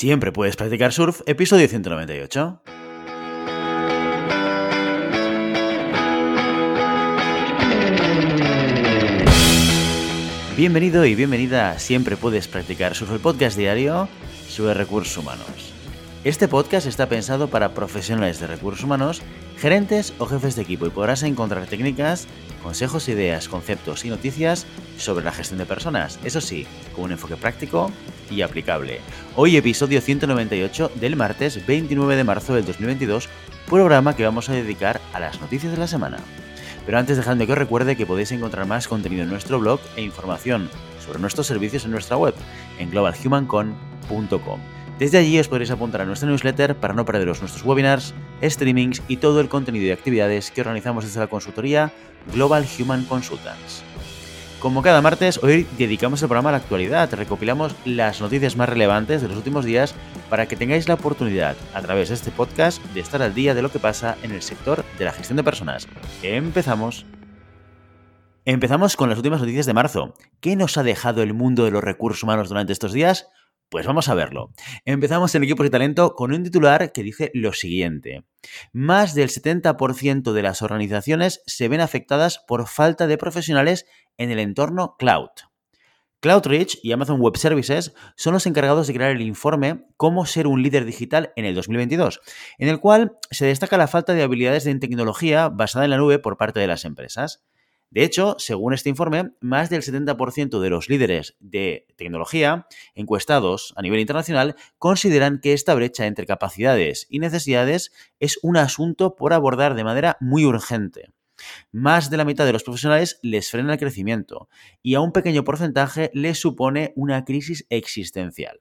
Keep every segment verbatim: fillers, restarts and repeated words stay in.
Siempre puedes practicar surf, episodio ciento noventa y ocho. Bienvenido y bienvenida a Siempre puedes practicar surf, el podcast diario sobre recursos humanos. Este podcast está pensado para profesionales de recursos humanos, gerentes o jefes de equipo y podrás encontrar técnicas, consejos, ideas, conceptos y noticias sobre la gestión de personas, eso sí, con un enfoque práctico y aplicable. Hoy episodio ciento noventa y ocho del martes veintinueve de marzo del dos mil veintidós, programa que vamos a dedicar a las noticias de la semana. Pero antes dejadme que os recuerde que podéis encontrar más contenido en nuestro blog e información sobre nuestros servicios en nuestra web, en global human con punto com. Desde allí os podréis apuntar a nuestra newsletter para no perderos nuestros webinars, streamings y todo el contenido y actividades que organizamos desde la consultoría Global Human Consultants. Como cada martes, hoy dedicamos el programa a la actualidad, recopilamos las noticias más relevantes de los últimos días para que tengáis la oportunidad, a través de este podcast, de estar al día de lo que pasa en el sector de la gestión de personas. Empezamos. Empezamos con las últimas noticias de marzo. ¿Qué nos ha dejado el mundo de los recursos humanos durante estos días? Pues vamos a verlo. Empezamos en equipos de talento con un titular que dice lo siguiente. Más del setenta por ciento de las organizaciones se ven afectadas por falta de profesionales en el entorno cloud. Cloudreach y Amazon Web Services son los encargados de crear el informe Cómo ser un líder digital en el dos mil veintidós, en el cual se destaca la falta de habilidades en tecnología basada en la nube por parte de las empresas. De hecho, según este informe, más del setenta por ciento de los líderes de tecnología encuestados a nivel internacional consideran que esta brecha entre capacidades y necesidades es un asunto por abordar de manera muy urgente. Más de la mitad de los profesionales les frena el crecimiento y a un pequeño porcentaje les supone una crisis existencial.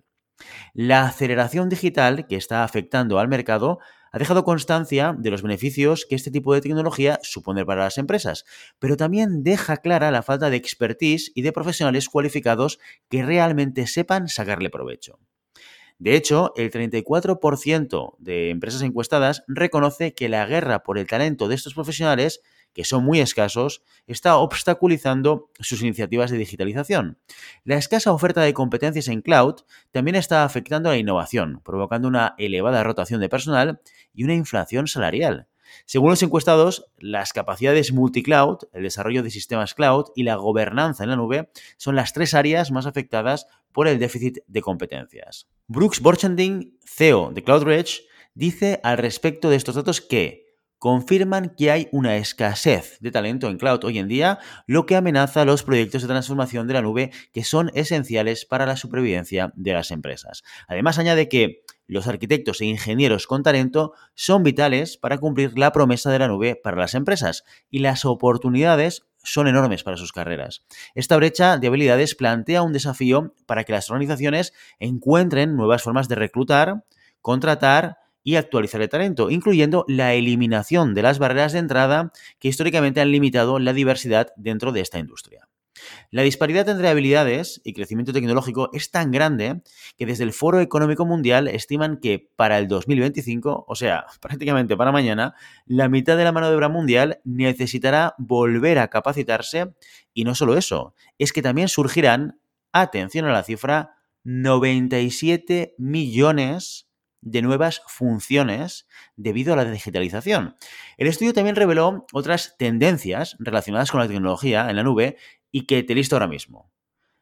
La aceleración digital que está afectando al mercado ha dejado constancia de los beneficios que este tipo de tecnología supone para las empresas, pero también deja clara la falta de expertise y de profesionales cualificados que realmente sepan sacarle provecho. De hecho, el treinta y cuatro por ciento de empresas encuestadas reconoce que la guerra por el talento de estos profesionales, que son muy escasos, está obstaculizando sus iniciativas de digitalización. La escasa oferta de competencias en cloud también está afectando a la innovación, provocando una elevada rotación de personal y una inflación salarial. Según los encuestados, las capacidades multicloud, el desarrollo de sistemas cloud y la gobernanza en la nube son las tres áreas más afectadas por el déficit de competencias. Brooks Borchending, C E O de Cloudreach, dice al respecto de estos datos que confirman que hay una escasez de talento en cloud hoy en día, lo que amenaza los proyectos de transformación de la nube que son esenciales para la supervivencia de las empresas. Además, añade que los arquitectos e ingenieros con talento son vitales para cumplir la promesa de la nube para las empresas y las oportunidades son enormes para sus carreras. Esta brecha de habilidades plantea un desafío para que las organizaciones encuentren nuevas formas de reclutar, contratar y actualizar el talento, incluyendo la eliminación de las barreras de entrada que históricamente han limitado la diversidad dentro de esta industria. La disparidad entre habilidades y crecimiento tecnológico es tan grande que desde el Foro Económico Mundial estiman que para el dos mil veinticinco, o sea, prácticamente para mañana, la mitad de la mano de obra mundial necesitará volver a capacitarse y no solo eso, es que también surgirán, atención a la cifra, noventa y siete millones de nuevas funciones debido a la digitalización. El estudio también reveló otras tendencias relacionadas con la tecnología en la nube y que te listo ahora mismo.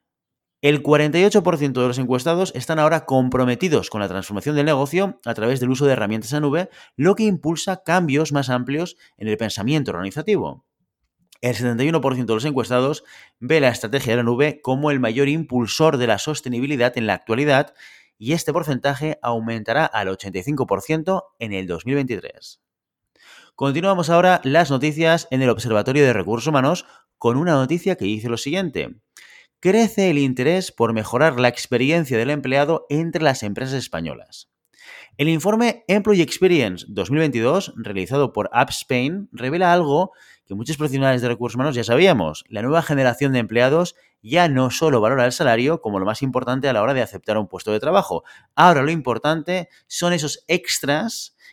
El cuarenta y ocho por ciento de los encuestados están ahora comprometidos con la transformación del negocio a través del uso de herramientas en nube, lo que impulsa cambios más amplios en el pensamiento organizativo. El setenta y uno por ciento de los encuestados ve la estrategia de la nube como el mayor impulsor de la sostenibilidad en la actualidad y este porcentaje aumentará al ochenta y cinco por ciento en el dos mil veintitrés. Continuamos ahora las noticias en el Observatorio de Recursos Humanos con una noticia que dice lo siguiente. Crece el interés por mejorar la experiencia del empleado entre las empresas españolas. El informe Employee Experience dos mil veintidós, realizado por App Spain, revela algo que muchos profesionales de recursos humanos ya sabíamos. La nueva generación de empleados ya no solo valora el salario como lo más importante a la hora de aceptar un puesto de trabajo. Ahora lo importante son esos extras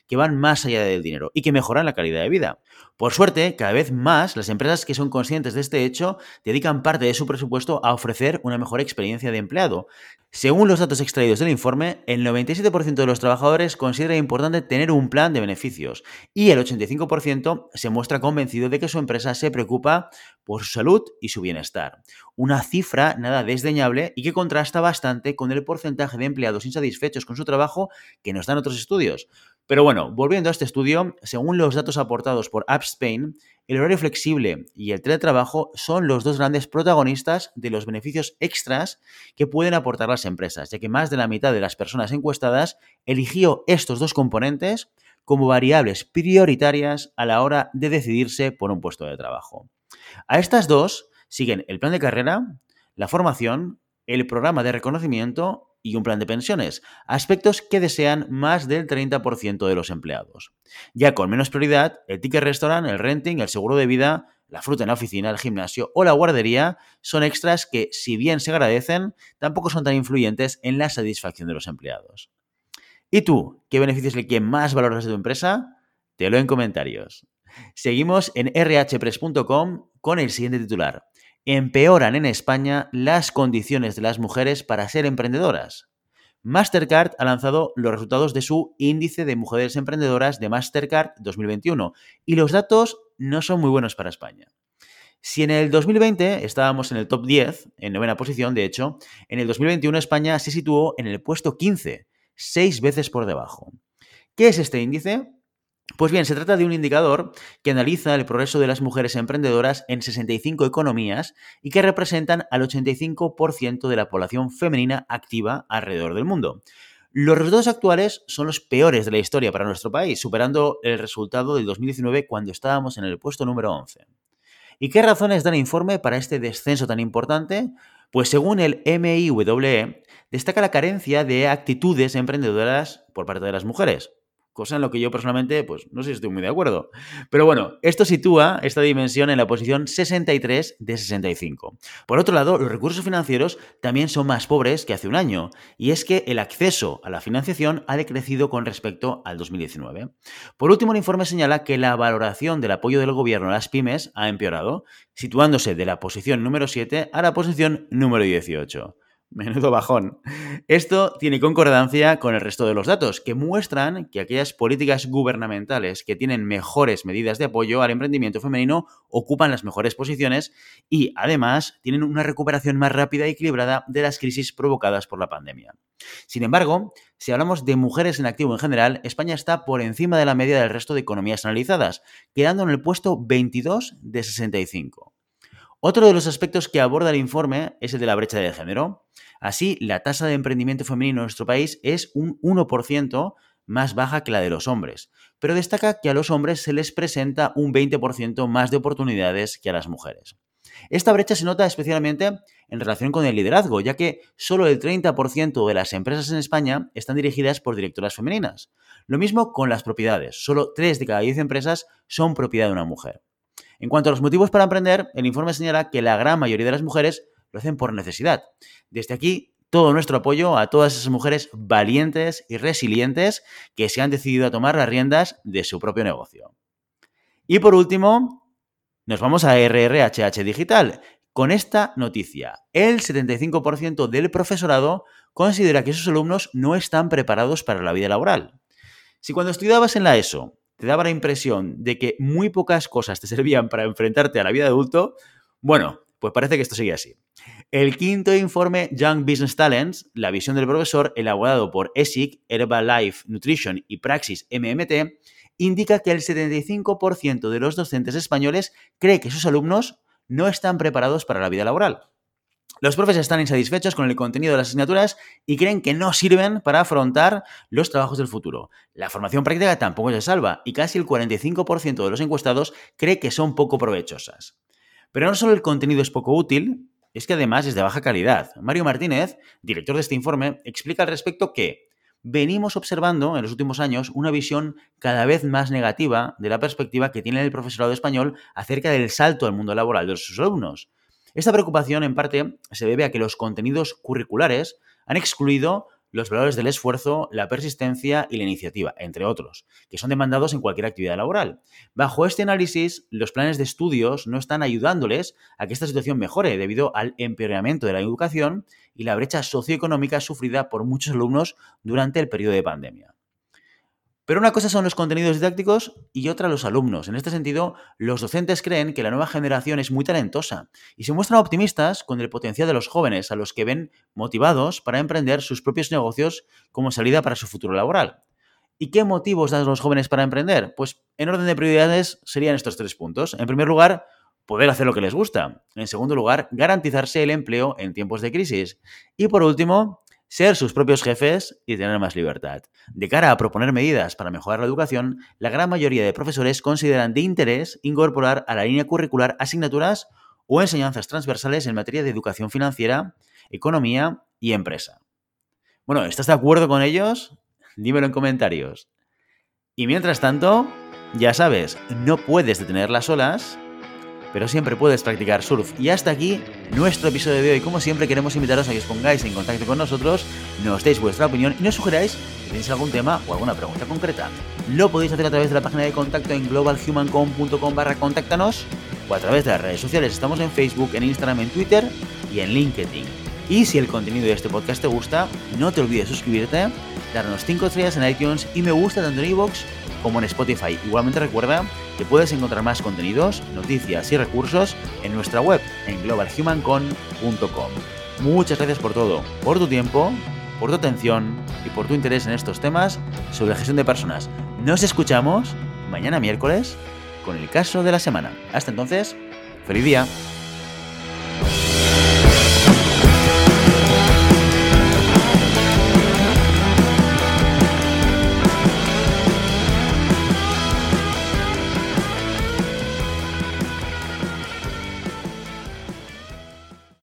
que van más allá del dinero y que mejoran la calidad de vida. Por suerte, cada vez más las empresas que son conscientes de este hecho dedican parte de su presupuesto a ofrecer una mejor experiencia de empleado. Según los datos extraídos del informe, el noventa y siete por ciento de los trabajadores considera importante tener un plan de beneficios y el ochenta y cinco por ciento se muestra convencido de que su empresa se preocupa por su salud y su bienestar. Una cifra nada desdeñable y que contrasta bastante con el porcentaje de empleados insatisfechos con su trabajo que nos dan otros estudios. Pero bueno, volviendo a este estudio, según los datos aportados por Apps Spain, el horario flexible y el teletrabajo son los dos grandes protagonistas de los beneficios extras que pueden aportar las empresas, ya que más de la mitad de las personas encuestadas eligió estos dos componentes como variables prioritarias a la hora de decidirse por un puesto de trabajo. A estas dos siguen el plan de carrera, la formación, el programa de reconocimiento y un plan de pensiones, aspectos que desean más del treinta por ciento de los empleados. Ya con menos prioridad, el ticket restaurant, el renting, el seguro de vida, la fruta en la oficina, el gimnasio o la guardería son extras que, si bien se agradecen, tampoco son tan influyentes en la satisfacción de los empleados. ¿Y tú? ¿Qué beneficios es el que más valoras de tu empresa? Te lo en comentarios. Seguimos en erre hache press punto com con el siguiente titular. Empeoran en España las condiciones de las mujeres para ser emprendedoras. Mastercard ha lanzado los resultados de su índice de mujeres emprendedoras de Mastercard dos mil veintiuno y los datos no son muy buenos para España. Si en el dos mil veinte estábamos en el top diez, en novena posición de hecho, en el dos mil veintiuno España se situó en el puesto quince, seis veces por debajo. ¿Qué es este índice? Pues bien, se trata de un indicador que analiza el progreso de las mujeres emprendedoras en sesenta y cinco economías y que representan al ochenta y cinco por ciento de la población femenina activa alrededor del mundo. Los resultados actuales son los peores de la historia para nuestro país, superando el resultado del dos mil diecinueve cuando estábamos en el puesto número once. ¿Y qué razones dan informe para este descenso tan importante? Pues según el eme i doble e, destaca la carencia de actitudes emprendedoras por parte de las mujeres. Cosa en lo que yo personalmente, pues no sé si estoy muy de acuerdo. Pero bueno, esto sitúa esta dimensión en la posición sesenta y tres de sesenta y cinco. Por otro lado, los recursos financieros también son más pobres que hace un año. Y es que el acceso a la financiación ha decrecido con respecto al dos mil diecinueve. Por último, el informe señala que la valoración del apoyo del gobierno a las pymes ha empeorado, situándose de la posición número siete a la posición número dieciocho. Menudo bajón. Esto tiene concordancia con el resto de los datos, que muestran que aquellas políticas gubernamentales que tienen mejores medidas de apoyo al emprendimiento femenino ocupan las mejores posiciones y, además, tienen una recuperación más rápida y equilibrada de las crisis provocadas por la pandemia. Sin embargo, si hablamos de mujeres en activo en general, España está por encima de la media del resto de economías analizadas, quedando en el puesto veintidós de sesenta y cinco. Otro de los aspectos que aborda el informe es el de la brecha de género. Así, la tasa de emprendimiento femenino en nuestro país es un uno por ciento más baja que la de los hombres, pero destaca que a los hombres se les presenta un veinte por ciento más de oportunidades que a las mujeres. Esta brecha se nota especialmente en relación con el liderazgo, ya que solo el treinta por ciento de las empresas en España están dirigidas por directoras femeninas. Lo mismo con las propiedades, solo tres de cada diez empresas son propiedad de una mujer. En cuanto a los motivos para emprender, el informe señala que la gran mayoría de las mujeres lo hacen por necesidad. Desde aquí, todo nuestro apoyo a todas esas mujeres valientes y resilientes que se han decidido a tomar las riendas de su propio negocio. Y por último, nos vamos a erre erre hache hache Digital. Con esta noticia, el setenta y cinco por ciento del profesorado considera que sus alumnos no están preparados para la vida laboral. Si cuando estudiabas en la ESO te daba la impresión de que muy pocas cosas te servían para enfrentarte a la vida de adulto, bueno, pues parece que esto sigue así. El quinto informe Young Business Talents, la visión del profesor, elaborado por E S I C, Herbalife Nutrition y Praxis eme eme te, indica que el setenta y cinco por ciento de los docentes españoles cree que sus alumnos no están preparados para la vida laboral. Los profes están insatisfechos con el contenido de las asignaturas y creen que no sirven para afrontar los trabajos del futuro. La formación práctica tampoco se salva y casi el cuarenta y cinco por ciento de los encuestados cree que son poco provechosas. Pero no solo el contenido es poco útil, es que además es de baja calidad. Mario Martínez, director de este informe, explica al respecto que venimos observando en los últimos años una visión cada vez más negativa de la perspectiva que tiene el profesorado español acerca del salto al mundo laboral de sus alumnos. Esta preocupación, en parte, se debe a que los contenidos curriculares han excluido los valores del esfuerzo, la persistencia y la iniciativa, entre otros, que son demandados en cualquier actividad laboral. Bajo este análisis, los planes de estudios no están ayudándoles a que esta situación mejore debido al empeoramiento de la educación y la brecha socioeconómica sufrida por muchos alumnos durante el periodo de pandemia. Pero una cosa son los contenidos didácticos y otra los alumnos. En este sentido, los docentes creen que la nueva generación es muy talentosa y se muestran optimistas con el potencial de los jóvenes, a los que ven motivados para emprender sus propios negocios como salida para su futuro laboral. ¿Y qué motivos dan los jóvenes para emprender? Pues en orden de prioridades serían estos tres puntos. En primer lugar, poder hacer lo que les gusta. En segundo lugar, garantizarse el empleo en tiempos de crisis. Y por último, ser sus propios jefes y tener más libertad. De cara a proponer medidas para mejorar la educación, la gran mayoría de profesores consideran de interés incorporar a la línea curricular asignaturas o enseñanzas transversales en materia de educación financiera, economía y empresa. Bueno, ¿estás de acuerdo con ellos? Dímelo en comentarios. Y mientras tanto, ya sabes, no puedes detener las olas, pero siempre puedes practicar surf. Y hasta aquí nuestro episodio de hoy. Como siempre, queremos invitaros a que os pongáis en contacto con nosotros, nos deis vuestra opinión y nos sugeráis si tenéis algún tema o alguna pregunta concreta. Lo podéis hacer a través de la página de contacto en globalhumancom.com barra contáctanos o a través de las redes sociales. Estamos en Facebook, en Instagram, en Twitter y en LinkedIn. Y si el contenido de este podcast te gusta, no te olvides suscribirte, darnos cinco estrellas en iTunes y me gusta tanto en iVoox como en Spotify. Igualmente recuerda que puedes encontrar más contenidos, noticias y recursos en nuestra web en global human con punto com. Muchas gracias por todo, por tu tiempo, por tu atención y por tu interés en estos temas sobre gestión de personas. Nos escuchamos mañana miércoles con el caso de la semana. Hasta entonces, ¡feliz día!